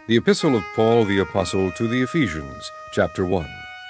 The Epistle of Paul the Apostle to the Ephesians, chapter 1.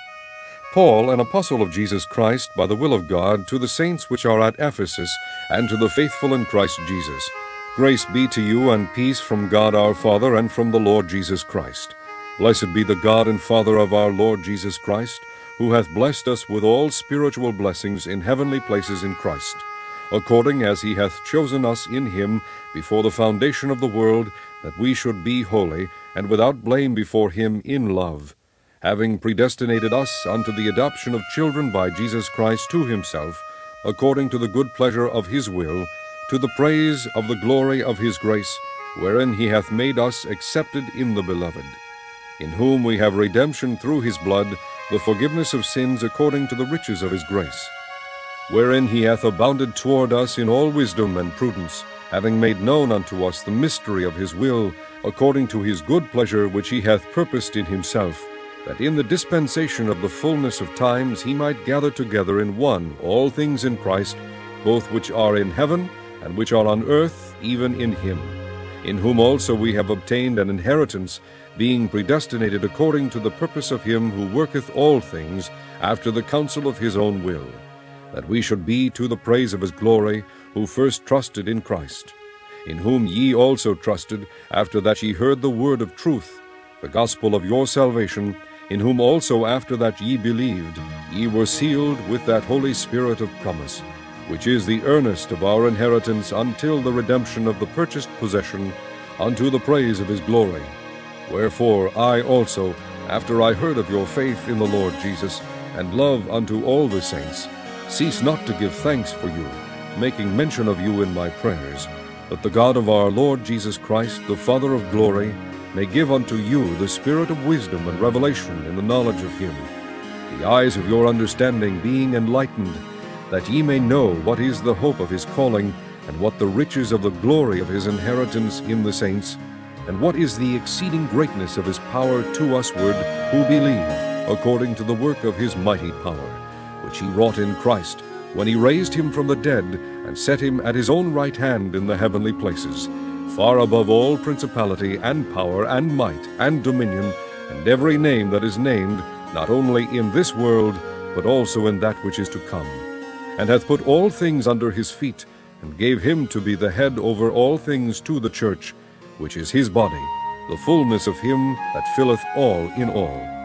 Paul, an apostle of Jesus Christ, by the will of God, to the saints which are at Ephesus, and to the faithful in Christ Jesus. Grace be to you and peace from God our Father and from the Lord Jesus Christ. Blessed be the God and Father of our Lord Jesus Christ, who hath blessed us with all spiritual blessings in heavenly places in Christ, according as he hath chosen us in him before the foundation of the world, that we should be holy and without blame before him in love, having predestinated us unto the adoption of children by Jesus Christ to himself, according to the good pleasure of his will, to the praise of the glory of his grace, wherein he hath made us accepted in the Beloved, in whom we have redemption through his blood, the forgiveness of sins according to the riches of his grace, wherein he hath abounded toward us in all wisdom and prudence, having made known unto us the mystery of his will, according to his good pleasure which he hath purposed in himself, that in the dispensation of the fullness of times he might gather together in one all things in Christ, both which are in heaven and which are on earth, even in him, in whom also we have obtained an inheritance, being predestinated according to the purpose of him who worketh all things after the counsel of his own will, that we should be to the praise of his glory, who first trusted in Christ, in whom ye also trusted, after that ye heard the word of truth, the gospel of your salvation, in whom also after that ye believed, ye were sealed with that Holy Spirit of promise, which is the earnest of our inheritance until the redemption of the purchased possession, unto the praise of his glory. Wherefore I also, after I heard of your faith in the Lord Jesus, and love unto all the saints, cease not to give thanks for you, making mention of you in my prayers, that the God of our Lord Jesus Christ, the Father of glory, may give unto you the spirit of wisdom and revelation in the knowledge of him, the eyes of your understanding being enlightened, that ye may know what is the hope of his calling, and what the riches of the glory of his inheritance in the saints, and what is the exceeding greatness of his power to usward who believe, according to the work of his mighty power, which he wrought in Christ, when he raised him from the dead, and set him at his own right hand in the heavenly places, far above all principality and power and might and dominion, and every name that is named, not only in this world, but also in that which is to come, and hath put all things under his feet, and gave him to be the head over all things to the church, which is his body, the fullness of him that filleth all in all.